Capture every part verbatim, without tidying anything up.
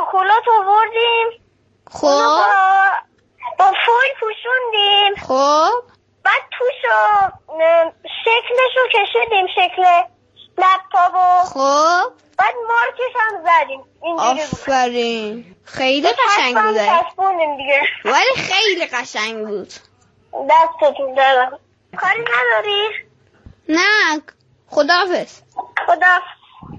شکلات آوردیم. خب با, با فویل پوشوندیم. خب بعد توشو شکلشو کشیدیم، شکل لپتاپو. خب بعد مارکش هم زدیم. اینجوری بود. آفرین، خیلی قشنگ بوده چسبوندیم دیگه. ولی خیلی قشنگ بود. دستتون دارم. کاری نداری؟ نه، خداحافظ. خداحافظ.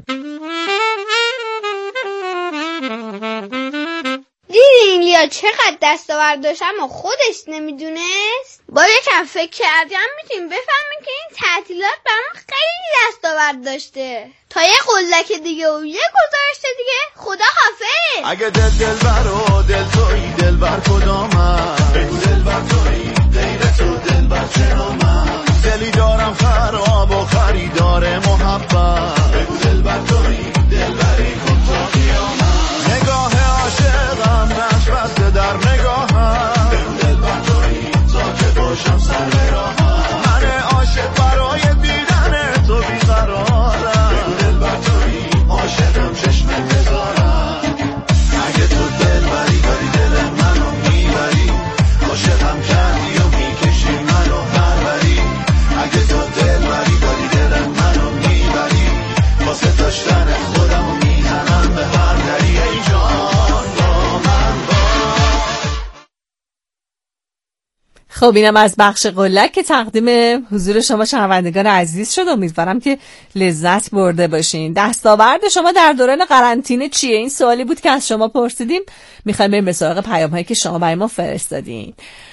دیدین لیا چقدر دستاورد داشت اما خودش نمیدونست؟ با یکم فکر کردیم میتونیم بفهمیم که این تعطیلات برام خیلی دستاورد داشته. تا یه قلدک دیگه و یه گزارش دیگه، خدا حافظ. اگه دل دل بر و دل توی دل بر کدامم، بگو دل بر توی غیر تو دل بر چرامم، دلی دارم خراب و خریدار محبت، بگو دل بر توی دل بری کن تا قیامت، نگاه عاشقم نش بسته در نگاهم، بگو دل بر توی تا که باشم سر به راهم، من عاشق برای دیدن تو بیقرارم، بگو دل بر توی عاشقم چشم انتظارم، اگه تو دل بری داری دل منو میبری، عاشقم کردی و میکشی منو پروری، اگه تو دل بری داری دل منو میبری، واسه داشتن خودمو میزنم به هر دری، ای جان با من با. خب اینم از بخش قلک که تقدیم حضور شما شنوندگان عزیز شد. امیدوارم که لذت برده باشین. دستاورد شما در دوران قرنطینه چیه؟ این سوالی بود که از شما پرسیدیم. میخوایم بریم به سراغ پیام هایی که شما برای ما فرستادین.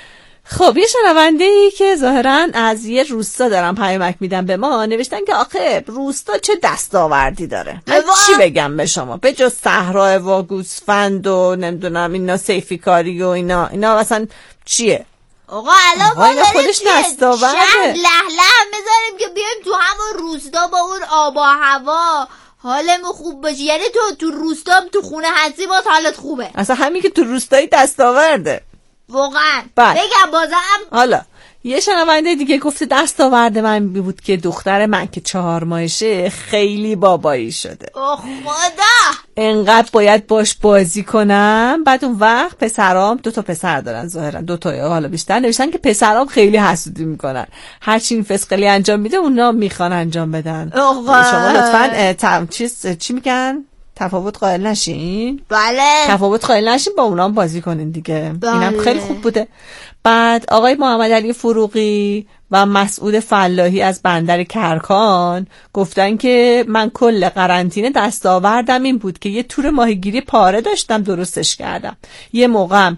خب یه شنونده ای که ظاهرا از یه روستا دارن پیامک میدن به ما، نوشتن که آخه روستا چه دستاوردی داره؟ من چی بگم به شما به جز صحرا و گوسفند و نمیدونم اینا سیفی کاری و اینا اینا مثلا چیه؟ آقا الان ما داریم خودش دستاورده شهر لهله هم بذاریم که بیایم تو همون روستا با اون آب و هوا حالمون خوب باشه. یعنی تو تو روستا تو خونه هستی باز حالت خوبه. اصلا همین که تو روستایی دستاورده واقعا. بله. بگم بازم حالا یه شنونده دیگه گفته دستاورد من بود که دختر من که چهار ماهشه خیلی بابایی شده. اوه خدا، انقدر باید باش بازی کنم. بعد اون وقت پسرام دو تا پسر دارن ظاهرا دو تا حالا بیشتر نوشتن که پسرام خیلی حسودی میکنن، هر چی این فسقلی انجام میده اونا میخوان انجام بدن. شما لطفاً تم چیز چی میگن تفاوت قائل نشین. بله تفاوت قائل نشین، با اونا هم بازی کنین دیگه. بله. اینم خیلی خوب بوده. بعد آقای محمد علی فروغی و مسعود فلاحی از بندر کرکان گفتن که من کل قرنطینه دستاوردم این بود که یه تور ماهیگیری پاره داشتم درستش کردم. یه موقعم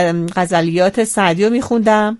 غزلیات سعدی رو میخوندم،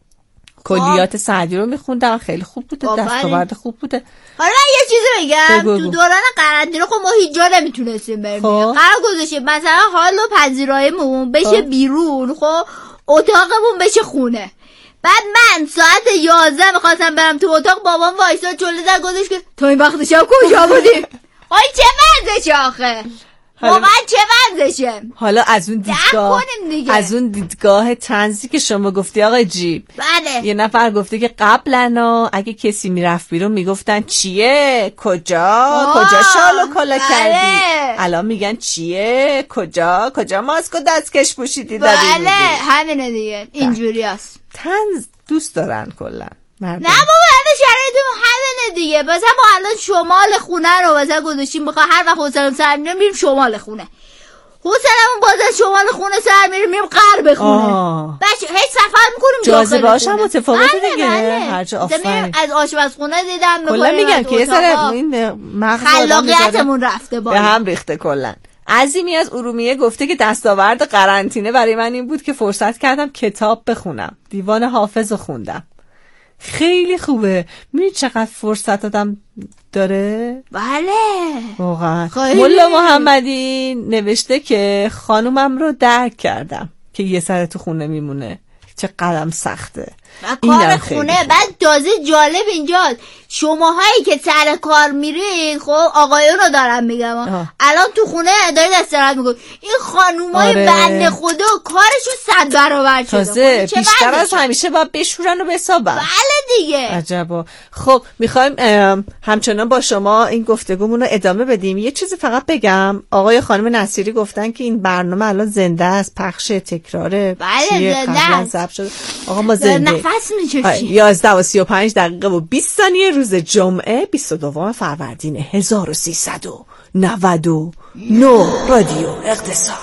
کلیات سعدی رو میخوندم، خیلی خوب بوده، دستاورد خوب بوده. حالا یه چیزی بگم، بگو بگو. تو دوران قرنطینه خب ما هیچ جا نمیتونستیم بریم. خب. قرار گذاشتیم مثلا حال و پذیراییمون بشه خب. بیرون، خب اتاقمون بشه خونه. بعد من ساعت یازده میخواستم برم تو اتاق، بابام وایساد جلوی در گذاشت که تا این وقت شب کجا بودیم؟ آی چه وضعشه آخه؟ واقعا چه وضعشه؟ حالا از اون دیدگاه از اون دیدگاه طنزی که شما گفتی آقای جیب، بله یه نفر گفته که قبلا اگه کسی میرفت بیرون میگفتن چیه کجا کجا شال و کلا بله. کردی، الان میگن چیه کجا کجا ماسک و دستکش پوشیدی داری بله بودی. همینه دیگه، اینجوری است. طنز دوست دارن کلا نه بابا همه شرایطمون همینه دیگه. مثلا ما الان شمال خونه رو مثلا گذاشتیم، بخواه هر وقت حوصله‌مون سر میره میریم شمال خونه، حوصله‌مون باز از شمال خونه سر میره میریم غرب خونه. بچه هیچ سفر میکنیم جاذبه هاش هم متفاوته دیگه. هر جا آفرین از آشپزخونه دیدم کلا میگن که یه سر این مغز خلاقیتمون رفته بالا به هم ریخته. کلا عظیمی از ارومیه گفته که دستاورد قرنطینه برای من این بود که فرصت کردم کتاب بخونم، دیوان حافظ رو خوندم. خیلی خوبه. می‌بینی چقدر فرصت آدم داره؟ بله واقعا. مولا محمدی نوشته که خانومم رو درک کردم که یه سر تو خونه میمونه، چه قدم سخته. و کار خونه. بعد تازه جالب اینجاست شماهایی که سر کار میرین، خب آقایون رو دارم میگم الان تو خونه دارید استراحت میکنید، این خانومای آره. بنده خدا کارشون صد برابر شده، تازه بیشتر از همیشه باید بشورن و بسابن. بله دیگه. عجبا. خب میخوایم همچنان با شما این گفتگومون رو ادامه بدیم. یه چیزی فقط بگم، آقای خانم نصیری گفتن که این برنامه الان زنده است، پخش تکراره. بله زنده است. آقا ما زنده نفس میکشیم. یازده و سی و پنج دقیقه و بیست ثانیه روز جمعه بیست و دوم فروردین هزار و سیصد و نود و نه رادیو اقتصاد.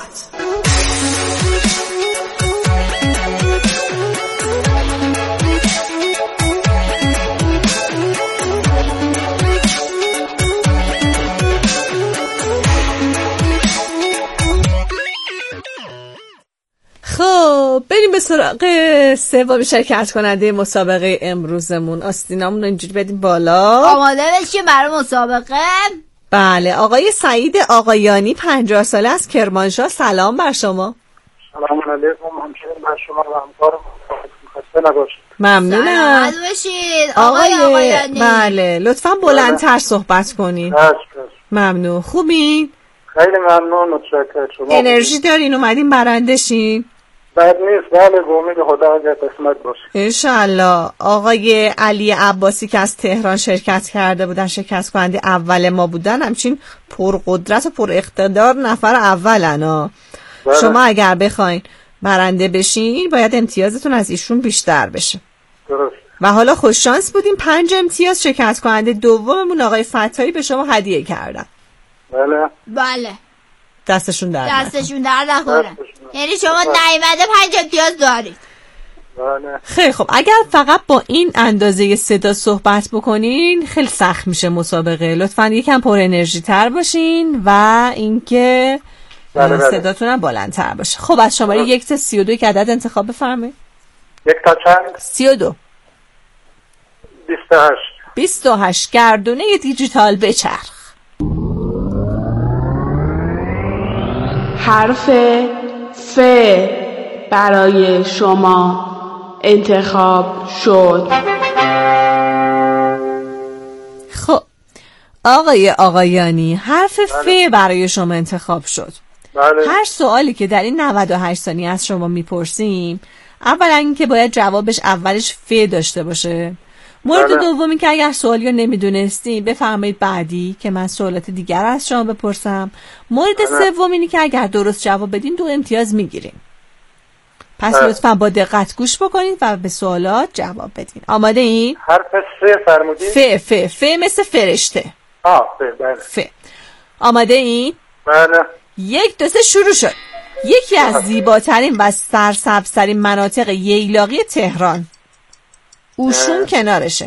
خب بریم به سراغ سوم شرکت کننده مسابقه امروزمون. آستینامون رو اینجوری بدیم بالا. آماده بشیم برای مسابقه. بله آقای سعید آقایانی پنجاه ساله از کرمانشاه، سلام بر شما. سلام علیکم، همچنین بر شما و همکارم. خسته نباشید. ممنونم. سلامت باشید آقای آقایانی. بله لطفاً بلندتر صحبت کنین. بس بس. ممنون. خوبین؟ خیلی ممنون، متشکرم. شما انرژی دارین اومدین برندشین؟ بد نیست، بله به امید خدا اگر قسمت باشه انشالله. آقای علی عباسی که از تهران شرکت کرده بودن، شرکت کننده اول ما بودن، همچین پرقدرت و پر اقتدار نفر اولن ها. شما اگر بخواین برنده بشین باید امتیازتون از ایشون بیشتر بشه. درست. و حالا خوش شانس بودین، پنج امتیاز شرکت کننده دوممون آقای فتایی به شما هدیه کردن. بله بله دستشون در دستشون در نکنه، یعنی شما نیومده پنج امتیاز دارید. بله. خیلی خب، اگر فقط با این اندازه صدا صحبت بکنین خیلی سخت میشه مسابقه. لطفاً یکم پر انرژی تر باشین و اینکه بله بله. صداتون هم بلندتر باشه. خب از شماره یک تا سی و دو یک عدد انتخاب بفرمایید. یک تا چند؟ سی و دو. بیست و هشت. بیست و هشت. گردونه دیجیتال بچرخ. حرف ف برای شما انتخاب شد. خب آقای آقایانی، حرف ف برای شما انتخاب شد. بله. هر سوالی که در این نود و هشت ثانیه از شما میپرسیم، اولا اینکه باید جوابش اولش ف داشته باشه. مورد بله. دومی که اگر سوالی رو نمیدونستیم بفرمایید بعدی که من سوالات دیگر از شما بپرسم. مورد بله. سوم اینی که اگر درست جواب بدین دو امتیاز میگیریم. پس بله. لطفا با دقت گوش بکنید و به سوالات جواب بدین. آماده این؟ حرف س فرمودید؟ ف ف ف مثل فرشته. آه ف بله. ف. آماده این؟ بله. یک دو سه شروع شد. یکی از زیباترین و سرسبزترین مناطق ییلاقی تهران، اوشون کنارشه.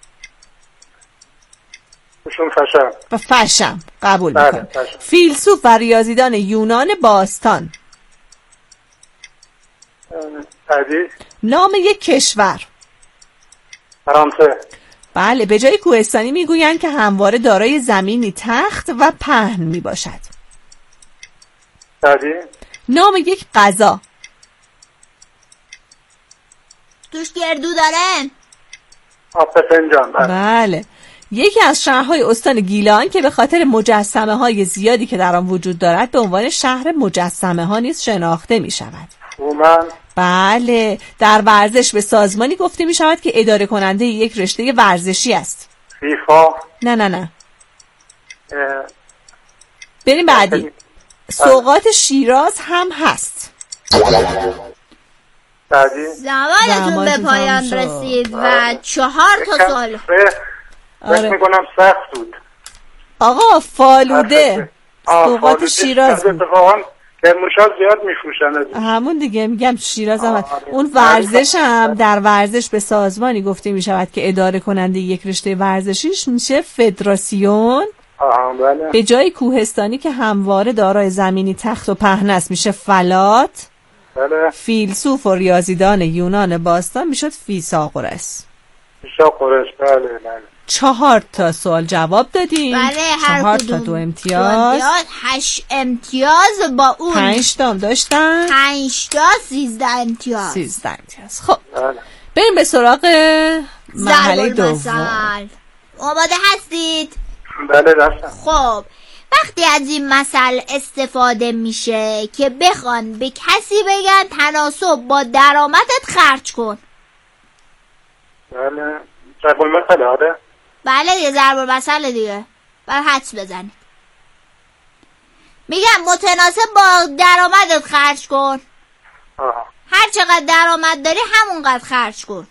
اوشون فشم. و فشم قبول بله، میکنم. فشم. فیلسوف و ریاضیدان یونان باستان. بعدی. نام یک کشور. فرانسه. بله، به جای کوهستانی میگویند که همواره دارای زمینی تخت و پهن میباشد. بعدی. نام یک غذا. توش گردو دارن. آب فنجان. بله. بله. یکی از شهرهای استان گیلان که به خاطر مجسمه های زیادی که در آن وجود دارد به عنوان شهر مجسمه ها نیز شناخته می شود. اومن. بله، در ورزش به سازمانی گفته می شود که اداره کننده یک رشته ورزشی است. فیفا. نه نه نه اه... بریم بعدی. سوغات شیراز هم هست. بعدی. زمانتون به پایان رسید و چهار تا سوال. فکر میکنم سخت بود. آقا فالوده. سوغات شیراز اتفاقا کرمانشاه زیاد میفروشن. همون دیگه میگم شیراز هم. اون ورزش هم در ورزش به سازمانی گفته می شود که اداره کننده یک رشته ورزشیش میشه فدراسیون. آها بله. به جای کوهستانی که همواره دارای زمینی تخت و پهن است میشه فلات. بله. فیلسوف و ریاضیدان یونان باستان میشد فیثاغورس. فیثاغورس. بله بله. چهار تا سوال جواب دادیم. بله، هر چهار کدوم تا دو امتیاز. هشت امتیاز با اون پنج تا هم داشتن. پنج تا سیزده امتیاز. سیزده امتیاز. خب بله. بریم به سراغ مرحله ضرب دوم. المثل. آماده هستید؟ بله راستم. خب وقتی از این مثل استفاده میشه که بخوان به کسی بگن تناسب با درآمدت خرج کن. بله ضرب المثل. آره بله دیگه ضرب المثل دیگه. بعد حدس بزنید. میگم متناسب با درآمدت خرج کن. آها. هر چقدر درآمد داری همونقدر خرج کن.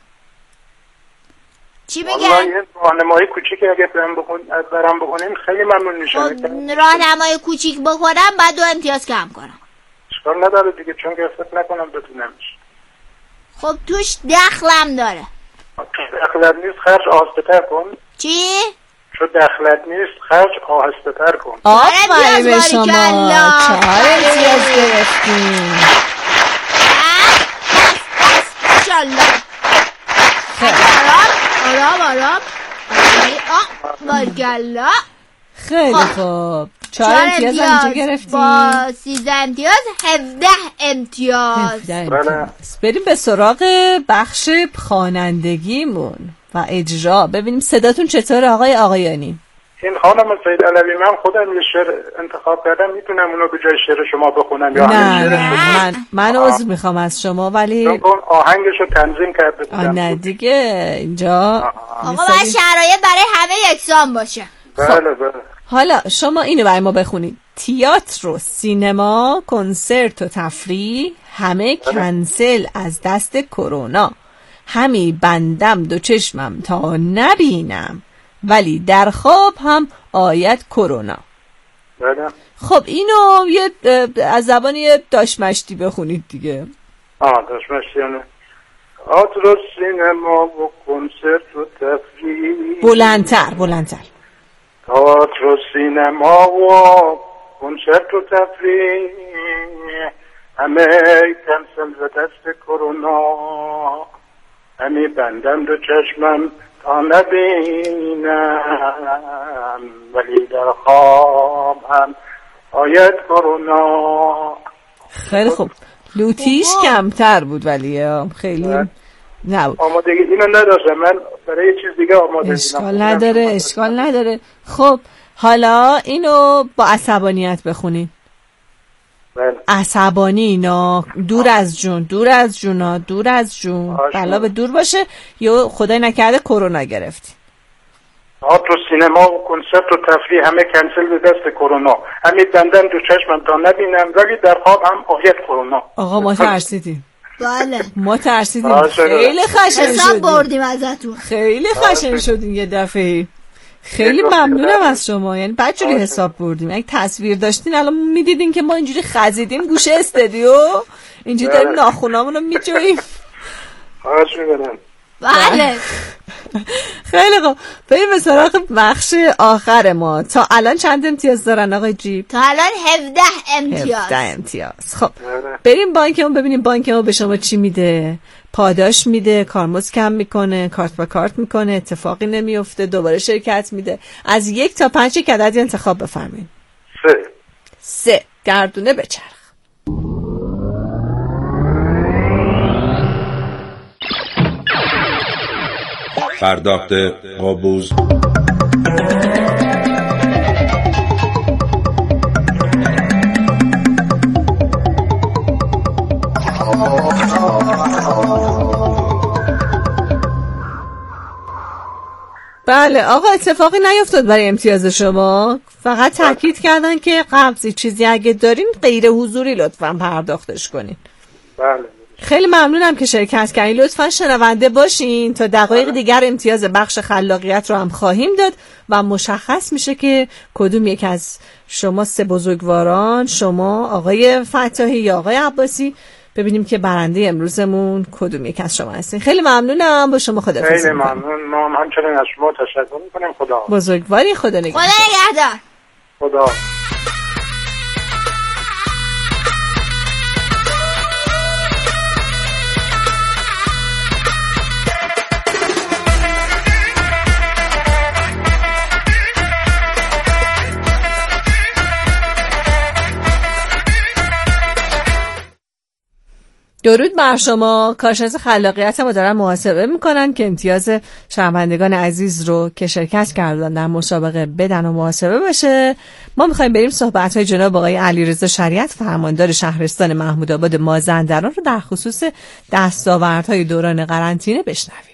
چی والله میگن؟ یه راهنمایی کوچیکی اگه برام بخون برام بخونیم خیلی ممنون میشم. خب راهنمای کوچیک بکنم بعد دو امتیاز کم کنم. اشکال نداره دیگه، چون که فکر نکنم بتونم. خب توش دخلم داره. دخلت نیست خرج آهسته تر کن. چی؟ چون دخلت نیست خرج آهسته تر کن. آفرین به امتیاز شما، باریکلا. چهار امتیاز گرفتیم. ماشاءالله. آرام آرام آرام. آه باریکلا. خیلی خوب. چهار امتیاز هم گرفتیم. با سیزده امتیاز هفده امتیاز. بله. بریم به سراغ بخش خوانندگیمون و اجرا. ببینیم صداتون چطوره آقای آقایانی. این خانم سید علوی، من خودم یه شعر انتخاب کردم، میتونم اونو به جای شعر شما بخونم یا نه شعر نه شما؟ من من عذر میخوام از شما ولی چون اون آهنگشو تنظیم کرده بودم. نه دیگه اینجا آقا باید شرایط برای همه یکسان باشه. بله بله. حالا شما اینو برای ما بخونید. تئاتر و سینما، کنسرت و تفریح همه کنسل از دست کرونا. همی بندم دو چشمم تا نبینم ولی در خواب هم آید کرونا. بله. خب اینو یه از زبان یه داشمشتی بخونید دیگه. آه داشمشتیانه. تئاتر و سینما و کنسرت و تفریح. بلندتر بلندتر. تئاتر و سینما و کنسرت و تفریح همه کنسل به دست کرونا. همی بندم دو چشمم تا نبینم ولی در خواب هم آید کرونا. خیلی خوب. لوتیش کمتر بود ولی خیلی نبود. آمادگی اینو نداشتم، من برای یه چیز دیگه آماده اشکال نداره اشکال نداره. خب حالا اینو با عصبانیت بخونید. بله. عصبانی اینا دور از جون دور از جونا دور از جون بلا به دور باشه یا خدای نکرده کرونا گرفتی. تئاتر و سینما و کنسرت و تفریح همه کنسل به دست کرونا. همین بندم دو چشمم تا نبینم ولی در خواب هم آید کرونا. آقا ما ترسیدیم. بله ما ترسیدیم. خیلی خشن حساب شدیم. بردیم ازتون. خیلی خشن شدیم یه دفعه. خیلی ممنونم از شما. یعنی بچه‌لی حساب بردیم. اگه تصویر داشتین الان میدیدین که ما اینجوری خزیدیم گوشه استودیو، اینجوری داریم ناخونامون رو میجوییم. خواهش می‌کنم. بله. خیلی خوب. بریم به سراغ بخش آخر ما. تا الان چند امتیاز دارن آقای جیب؟ تا الان هفده امتیاز. هفده امتیاز. خب بریم بانکمون ببینیم بانکمون به شما چی میده. پاداش میده، کارمزد کم میکنه، کارت با کارت میکنه، اتفاقی نمیفته، دوباره شرکت میده. از یک تا پنج یک عددی انتخاب بفرمایید. سه. سه. گردونه بچرخ. پرداخت قابوز. بله آقا اتفاقی نیفتاد برای امتیاز شما. فقط تاکید کردن که قبضی چیزی اگه دارین غیر حضوری لطفاً پرداختش کنین. بله. خیلی ممنونم که شرکت کردین. لطفاً شنونده باشین تا دقایق دیگر امتیاز بخش خلاقیت رو هم خواهیم داد و مشخص میشه که کدوم یک از شما سه بزرگواران، شما آقای فتاحی یا آقای عباسی، ببینیم که برنده امروزمون کدوم یک از شما هستین. خیلی ممنونم. با شما خداحافظی. خیلی ممنون. ما همچنین از شما تشکر میکنیم. خدا بزرگواری. خدا نگهدار. خدا نگهدار. خدا. درود بر شما. کارشناس خلاقیت ما دارن محاسبه میکنن که امتیاز شنوندگان عزیز رو که شرکت کردن در مسابقه بدن و محاسبه باشه. ما میخوایم بریم صحبت‌های جناب آقای علیرضا شریعت فرماندار شهرستان محمودآباد مازندران رو در خصوص دستاوردهای دوران قرنطینه بشنویم.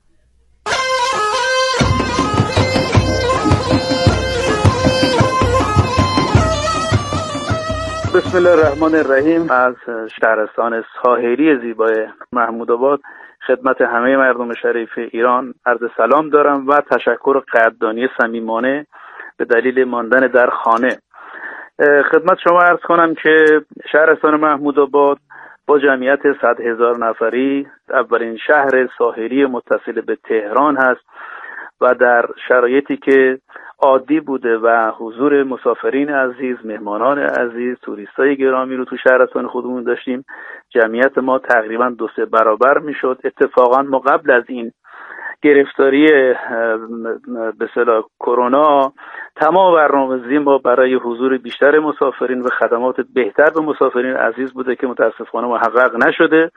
بسم الله الرحمن الرحیم. از شهرستان ساحلی زیبای محمودآباد خدمت همه مردم شریف ایران عرض سلام دارم و تشکر قدردانی صمیمانه به دلیل ماندن در خانه. خدمت شما عرض کنم که شهرستان محمودآباد با جمعیت صد هزار نفری اولین شهر ساحلی متصل به تهران هست و در شرایطی که عادی بوده و حضور مسافرین عزیز، مهمانان عزیز، توریستای گرامی رو تو شهرستان خودمون داشتیم، جمعیت ما تقریبا دو سه برابر میشد. اتفاقا ما قبل از این گرفتاری به اصطلاح کرونا تمام برنامه‌ریزی ما برای حضور بیشتر مسافرین و خدمات بهتر به مسافرین عزیز بوده که متاسفانه محقق نشده،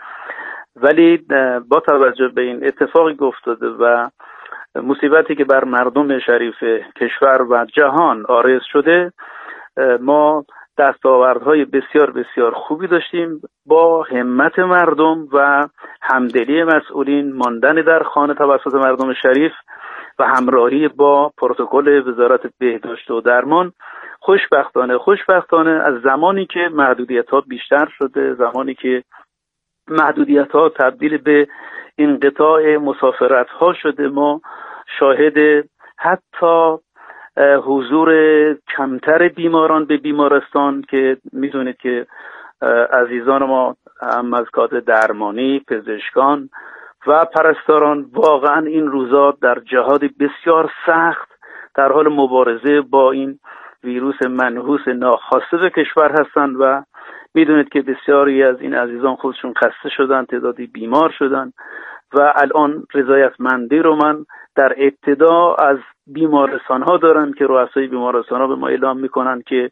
ولی با توجه به این اتفاقی که افتاده و مصیبتی که بر مردم شریف کشور و جهان عارض شده، ما دستاوردهای بسیار بسیار خوبی داشتیم. با همت مردم و همدلی مسئولین، ماندن در خانه توسط مردم شریف و همراهی با پروتکل وزارت بهداشت و درمان، خوشبختانه خوشبختانه از زمانی که محدودیت‌ها بیشتر شده، زمانی که محدودیت‌ها تبدیل به انقطاع مسافرت‌ها شده، ما شاهد حتی حضور کمتر بیماران به بیمارستان که میدونید که عزیزان ما هم از کادر درمانی، پزشکان و پرستاران واقعا این روزا در جهاد بسیار سخت در حال مبارزه با این ویروس منحوس ناخواسته به کشور هستند و میدونید که بسیاری از این عزیزان خودشون خسته شدن، تعدادی بیمار شدن و الان رضایتمندی رو من در ابتدا از بیمارستان ها دارم که رؤسای بیمارستان ها به ما اعلام میکنن که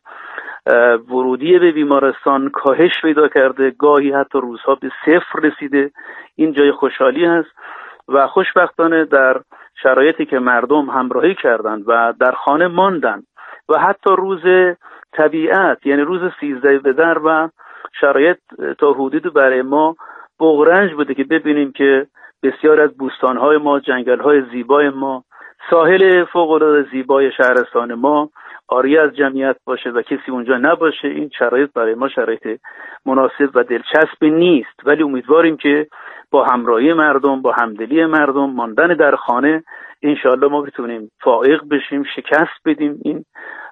ورودی به بیمارستان کاهش پیدا کرده، گاهی حتی روزها به صفر رسیده. این جای خوشحالی هست و خوشبختانه در شرایطی که مردم همراهی کردند و در خانه ماندن و حتی روز طبیعت یعنی روز سیزده بدر و شرایط تا حدودی برای ما بغرنج بوده که ببینیم که بسیار از بوستان‌های ما، جنگل‌های زیبای ما، ساحل فوق‌العاده زیبای شهرستان ما عاری از جمعیت باشه و کسی اونجا نباشه. این شرایط برای ما شرایط مناسب و دلچسب نیست، ولی امیدواریم که با همراهی مردم، با همدلی مردم، ماندن در خانه، انشالله ما بتونیم فائق بشیم، شکست بدیم این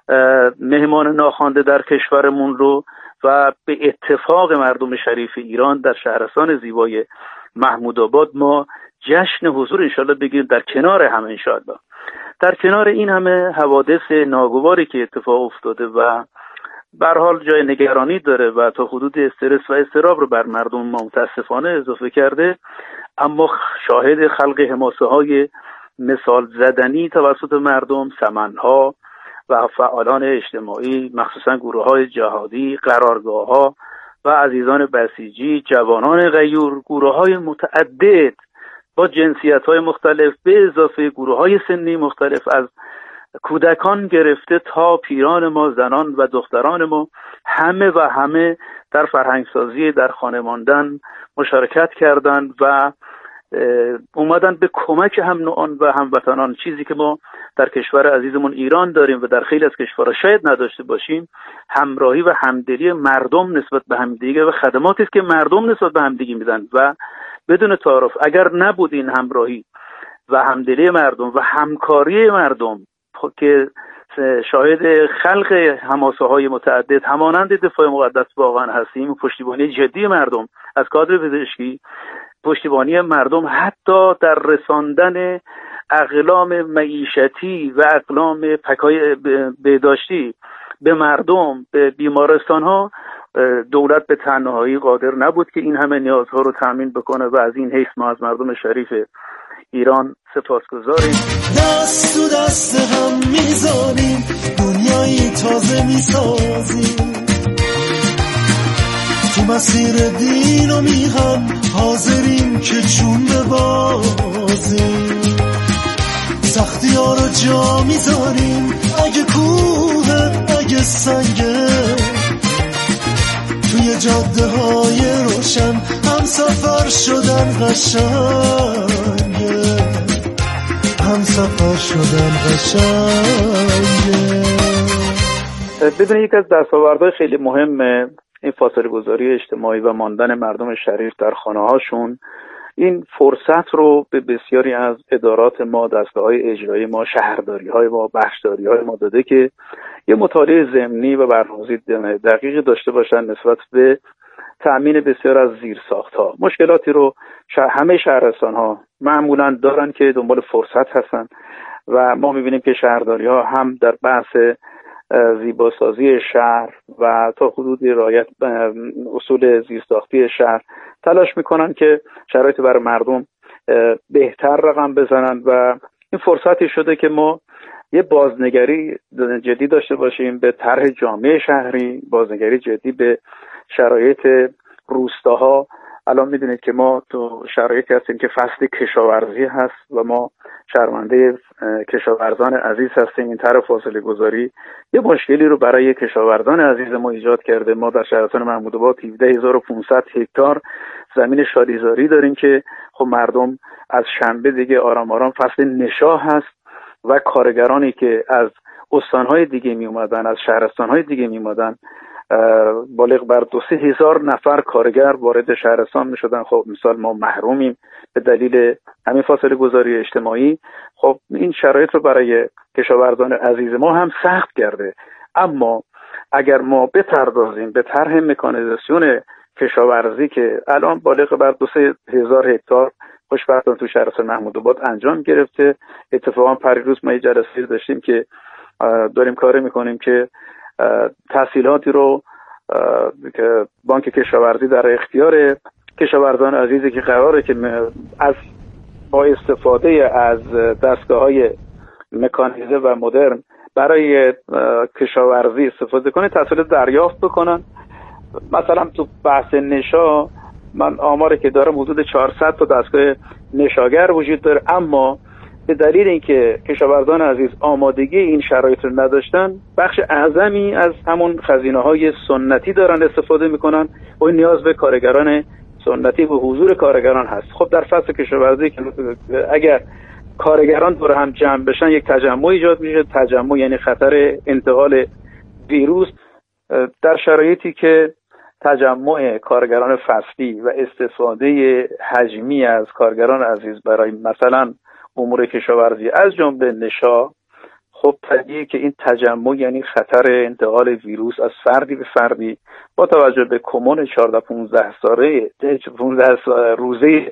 مهمان ناخوانده در کشورمون رو و به اتفاق مردم شریف ایران در شهرستان زیبای محمودآباد ما جشن حضور انشالله بگیریم در کنار هم انشالله. در کنار این همه حوادث ناگواری که اتفاق افتاده و به هر حال جای نگرانی داره و تا حدود استرس و اضطراب رو بر مردم ما متاسفانه اضافه کرده، اما شاهد خلق حماسه های مثال زدنی توسط مردم، سمنها و فعالان اجتماعی، مخصوصا گروه های جهادی، قرارگاه ها و عزیزان بسیجی، جوانان غیور، گروه های متعدد با جنسیت های مختلف به اضافه گروه های سنی مختلف، از کودکان گرفته تا پیران ما، زنان و دختران ما، همه و همه در فرهنگسازی در خانه ماندن مشارکت کردند و اومدن به کمک هم نوعان و هموطنان، چیزی که ما در کشور عزیزمون ایران داریم و در خیلی از کشورها شاید نداشته باشیم، همراهی و همدلی مردم نسبت به همدیگه و خدماتی است که مردم نسبت به همدیگه میدن و بدون تعارف. اگر نبود این همراهی و همدلی مردم و همکاری مردم که شاهد خلق حماسه های متعدد همانند دفاع مقدس واقعا هستیم، پشتیبانی جدی مردم از کادر پزشکی، پشتیبانی مردم حتی در رساندن اقلام معیشتی و اقلام پکای بهداشتی به مردم، به بیمارستان ها، دولت به تنهایی قادر نبود که این همه نیازها رو تامین بکنه و از این حیث ما از مردم شریف ایران سپاسگزاریم. دست تو دست هم میذاریم، دنیایی تازه میسازیم، تو مسیر دین و میهن حاضریم که چون ببازیم، سختی ها رو جا میذاریم اگه کوه اگه سنگه، توی جاده های روشن هم سفر شدن قشنگه، هم سفر شدن قشنگه. بدون یک از دستاوردهای خیلی مهم این فاصله گذاری اجتماعی و ماندن مردم شریف در خانه هاشون، این فرصت رو به بسیاری از ادارات ما، دستگاه‌های اجرایی ما، شهرداری‌های ما، بخشداری‌های ما داده که یه مطالعه ضمنی و برنامه‌ریزی دقیقی داشته باشن نسبت به تأمین بسیار از زیرساخت‌ها. مشکلاتی رو همه شهرستان‌ها معمولاً دارن که دنبال فرصت هستن و ما می‌بینیم که شهرداری‌ها هم در بحث زیباسازی شهر و تا حدودی رعایت اصول زیرساختی شهر تلاش میکنن که شرایط برای مردم بهتر رقم بزنن و این فرصتی شده که ما یه بازنگری جدی داشته باشیم به طرح جامعه شهری، بازنگری جدی به شرایط روستاها. الان میدونید که ما تو شرایطی هستیم که فصل کشاورزی هست و ما شرمنده کشاورزان عزیز هستیم. این طرح فاصله گذاری یه مشکلی رو برای کشاورزان عزیز ما ایجاد کرده. ما در شهرستان محمودآباد هفده هزار و پانصد هکتار زمین شالیزاری داریم که خب مردم از شنبه دیگه آرام آرام فصل نشا هست و کارگرانی که از استانهای دیگه می اومدن، از شهرستانهای دیگه می اومدن، بالغ بر دو سه هزار نفر کارگر وارد شهرستان می شدن. خب مثال ما محرومیم به دلیل همین فاصله گذاری اجتماعی. خب این شرایط رو برای کشاورزان عزیز ما هم سخت کرده. اما اگر ما بپردازیم به طرح مکانیزاسیون کشاورزی که الان بالغ بر دو سه هزار هکتار خوشبختانه تو شهرستان محمودآباد انجام گرفته. اتفاقا پریروز ما یه جلسه داشتیم که داریم کار میکنیم که تسهیلاتی رو که بانک کشاورزی در اختیار کشاورزان عزیزی که قراره که از با استفاده از دستگاه‌های مکانیزه و مدرن برای کشاورزی استفاده کنه تسهیلات دریافت بکنن. مثلا تو بحث نشا من آماری که دارم حدود چهارصد تا دستگاه نشاگر وجود داره، اما به دلیل اینکه کشاورزان عزیز آمادگی این شرایط رو نداشتن، بخش اعظمی از همون خزینه‌های سنتی دارن استفاده میکنن و این نیاز به کارگران سنتی و حضور کارگران هست. خب در فصل کشاورزی که اگر کارگران دور هم جمع بشن یک تجمع ایجاد میشه. تجمع یعنی خطر انتقال ویروس. در شرایطی که تجمع کارگران فصلی و استفاده حجمی از کارگران عزیز برای مثلا امور کشاورزی از جمله نشا، خب طبیعیه که این تجمع یعنی خطر انتقال ویروس از فردی به فردی. با توجه به کمون چهارده پانزده ساله پانزده روزه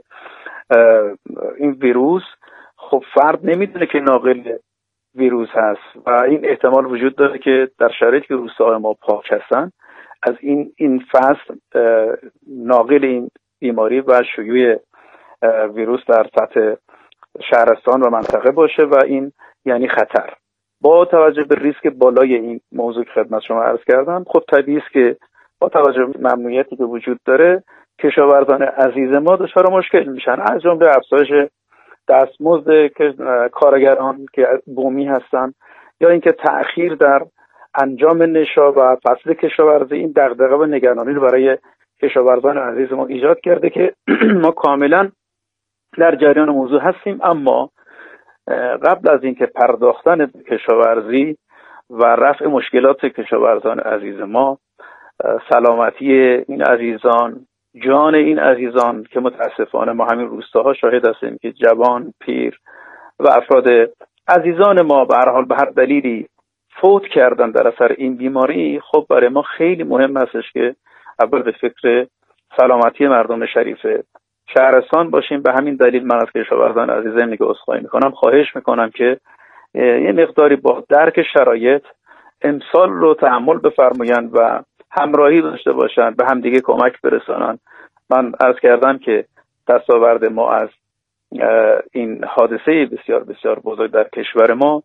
این ویروس، خب فرد نمیدونه که ناقل ویروس هست و این احتمال وجود داره که در شرایطی که روستاهای ما پاک هستن از این این فصل ناقل این بیماری و شیوع ویروس در سطح شهرستان و منطقه باشه و این یعنی خطر. با توجه به ریسک بالای این موضوع که خدمت شما عرض کردم، خب طبیعی است که با توجه به ممنوعیتی که وجود داره کشاورزان عزیز ما دچار مشکل میشن، از جمله افزایش دستمزد کارگران که بومی هستن یا اینکه تأخیر در انجام نشا و فصل کشاورزی. این دغدغه و نگرانی رو برای کشاورزان عزیز ما ایجاد کرده که ما کاملا در جریان موضوع هستیم، اما قبل از اینکه پرداختن به کشاورزی و رفع مشکلات کشاورزان عزیز ما، سلامتی این عزیزان، جان این عزیزان که متاسفانه ما همین روستاها شاهد هستیم که جوان، پیر و افراد عزیزان ما به هر حال به هر دلیلی فوت کردن در اثر این بیماری، خب برای ما خیلی مهم هستش که اول به فکر سلامتی مردم شریف شهرستان باشیم. به همین دلیل من از کشاورزان عزیزم دیگه عذرخواهی میکنم، خواهش میکنم که یه مقداری با درک شرایط امسال رو تحمل بفرمایند و همراهی داشته باشند، به هم دیگه کمک برسانند. من عرض کردم که دستاورد ما از این حادثه بسیار بسیار بزرگ در کشور ما،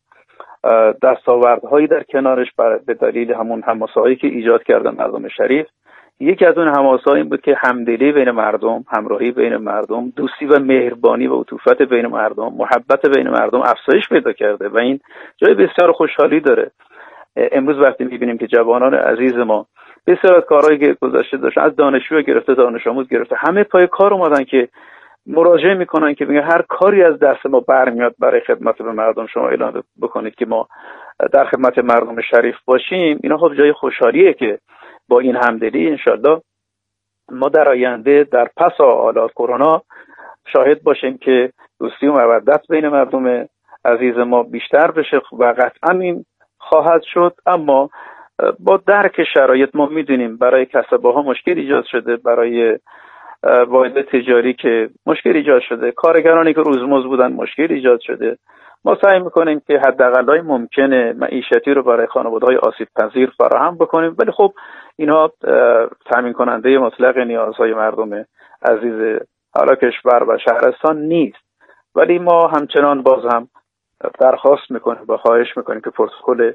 دستاوردهایی در کنارش به دلیل همون حماسه‌هایی که ایجاد کردن مردم شریف، یکی از اون حماسه‌ها این بود که همدلی بین مردم، همراهی بین مردم، دوستی و مهربانی و عطوفت بین مردم، محبت بین مردم افزایش پیدا کرده و این جای بسیار خوشحالی داره. امروز وقتی می‌بینیم که جوانان عزیز ما بسیار از کارهایی که گذشته داشتن، از دانشجو گرفته دانش آموز گرفته، همه پای کار اومدن که مراجعه میکنن که میگن هر کاری از دست ما برمیاد برای خدمت به مردم شما اعلام بکنید که ما در خدمت مردم شریف باشیم. اینا خب جای خوشحالیه که با این همدلی انشالله ما در آینده در پس حالات کرونا شاهد باشیم که دوستی و مودت بین مردم عزیز ما بیشتر بشه و قطعا این خواهد شد. اما با درک شرایط ما میدونیم برای کسبه ها مشکل ایجاد شده، برای واحد تجاری که مشکل ایجاد شده، کارگرانی که روزمزد بودن مشکل ایجاد شده. ما سعی میکنیم که حداقلای ممکنه معیشتی رو برای خانواده‌های آسیب پذیر فراهم بکنیم، ولی خب اینها تامین کننده مطلق نیازهای مردم عزیز حالا کشور و شهرستان نیست. ولی ما همچنان باز هم درخواست میکنیم و خواهش میکنیم که پروتکل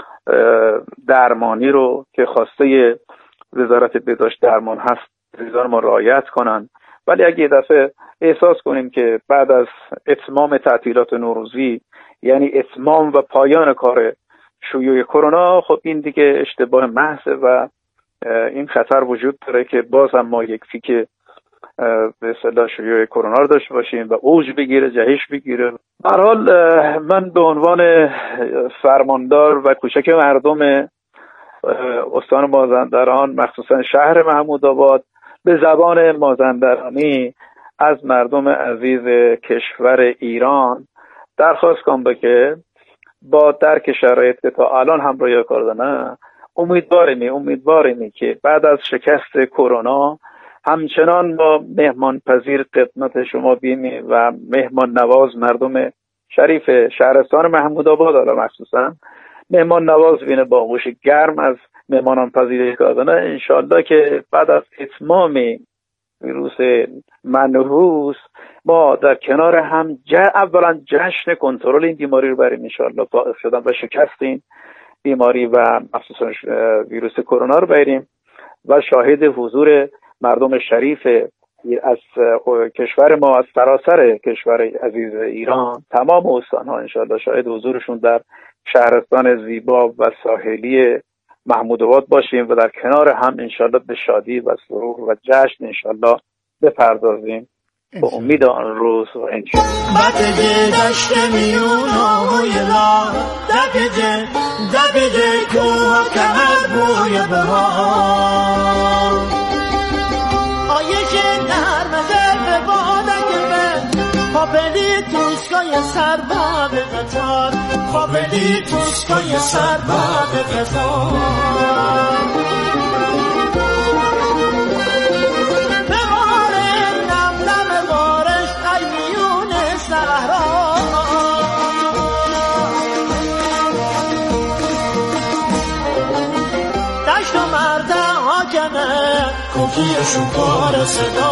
درمانی رو که خواسته وزارت بهداشت درمان هست عزیزان ما رعایت کنن. ولی اگه یه دفعه احساس کنیم که بعد از اتمام تعطیلات نوروزی یعنی اتمام و پایان کار شیوع کرونا، خب این دیگه اشتباه محض و این خطر وجود داره که باز هم ما یک پیک به اصطلاح شیوع کرونا رو داشته باشیم و اوج بگیره، جهش بگیره. به هر حال من به عنوان فرماندار و کوچک مردم استان مازندران مخصوصا شهر محمودآباد به زبان مازندرانی از مردم عزیز کشور ایران درخواست کنم که با درک شرایط که تا الان هم روی کار دارن امیدواریم امیدواریم که بعد از شکست کرونا همچنان با مهمان پذیر خدمت شما بینیم و مهمان نواز مردم شریف شهرستان محمودآباد حالا مخصوصا مهمان نواز بینه با آغوش گرم از مهمانان پذیرش کردن. انشالله که بعد از اتمام ویروس منحوس ما در کنار هم ج... اولا جشن کنترل این بیماری رو بریم انشالله فائز شدن و شکست این بیماری و مخصوصا ویروس کرونا رو بریم و شاهد حضور مردم شریف از کشور ما، از سراسر کشور عزیز ایران، تمام استان‌ها انشالله شاهد حضورشون در شهرستان زیبا و ساحلی محمودآباد باشیم و در کنار هم انشالله به شادی و سرور و جشن انشالله بپردازیم با امید آن روز و انشالله. بدگه دشت میون آهوی لا دبگه دبگه کوه کمر بوی بهار آیش نرمزه به بادک من خوابدی توسکای سر باب قطار خوابدی توسکای سر باب قطار کوکی شکار صدا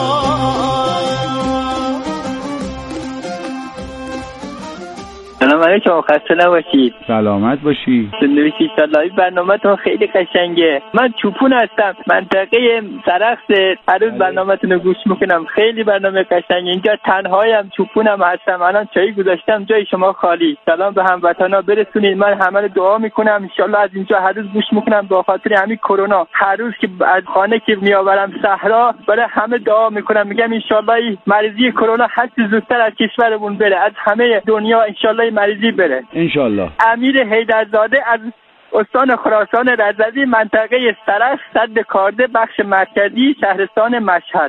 سلام علیکم، خسته نباشید. سلامت باشی. زنده باشید. انشالله برنامه‌تون خیلی قشنگه. من چوپون هستم، منطقه سرخس. هر روز برنامه‌تون رو گوش میکنم، خیلی برنامه قشنگه. اینجا تنهایم، چوپونم هستم. الان چایی گذاشتم جای شما خالی. سلام به هموطنا برسونید. من همه رو دعا میکنم انشالله از اینجا هر روز گوش میکنم با خاطر همین کرونا. هر روز که از خانه که میآورم صحرا برای همه دعا میکنم، میگم انشالله مریضی کرونا هر چه زودتر از کشورمون بره، از همه دنیا انشالله مریضی بره انشالله. امیر حیدرزاده از استان خراسان رضوی، منطقه سرخس، سد کارده، بخش مرکزی، شهرستان مشهد.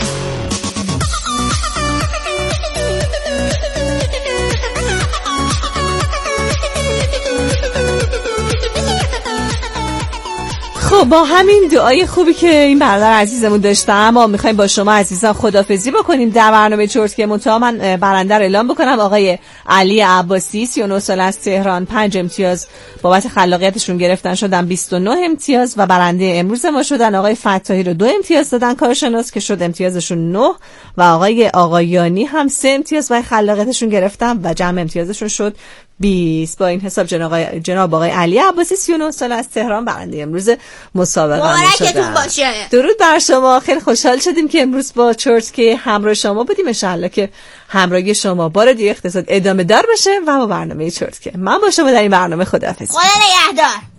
خب با همین دعای خوبی که این برادر عزیزمون داشته، اما میخوایم با شما عزیزان خدافظی بکنیم در برنامه چرتکه منتها. من برنده رو اعلام بکنم. آقای علی عباسی سی و نه سال از تهران، پنج امتیاز بابت خلاقیتشون گرفتن، شدن بیست و نه امتیاز و برنده امروز ما شدن. آقای فتاحی رو دو امتیاز دادن کارشناس که شد امتیازشون نه و آقای آقایانی هم سه امتیاز برای خلاقیتشون گرفتن و جمع امتیازشون شد بیست. با این حساب جناب جناب آقای علی عباسی سی و نه سال از تهران برنده امروز مسابقه مبارکتون باشه. درود بر شما. خیلی خوشحال شدیم که امروز با چرتکی همراه شما بودیم. ان شاءالله که همراهی شما با رادیو اقتصاد ادامه دار بشه و با برنامه چرتکی. من با شما در این برنامه خداحافظی. خدا نگهدار.